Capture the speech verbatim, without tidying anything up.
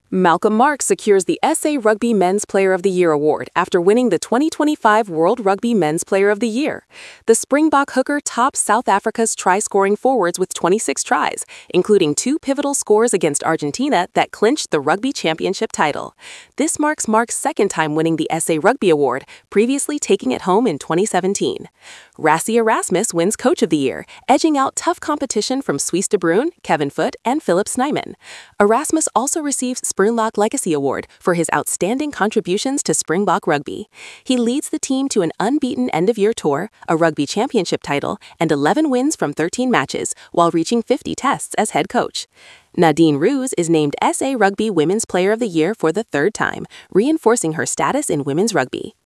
Malcolm Marx secures the S A Rugby Men's Player of the Year award after winning the twenty twenty-five World Rugby Men's Player of the Year. The Springbok hooker tops South Africa's try-scoring forwards with twenty-six tries, including two pivotal scores against Argentina that clinched the Rugby Championship title. This marks Mark's second time winning the S A Rugby Award, previously taking it home in twenty seventeen. Rassie Erasmus wins Coach of the Year, edging out tough competition from Suisse de Bruin, Kevin Foot, and Philip Snyman. Erasmus also receives Springbok Legacy Award for his outstanding contributions to Springbok Rugby. He leads the team to an unbeaten end-of-year tour, a rugby championship title, and eleven wins from thirteen matches, while reaching fifty tests as head coach. Nadine Roos is named S A Rugby Women's Player of the Year for the third time, reinforcing her status in women's rugby.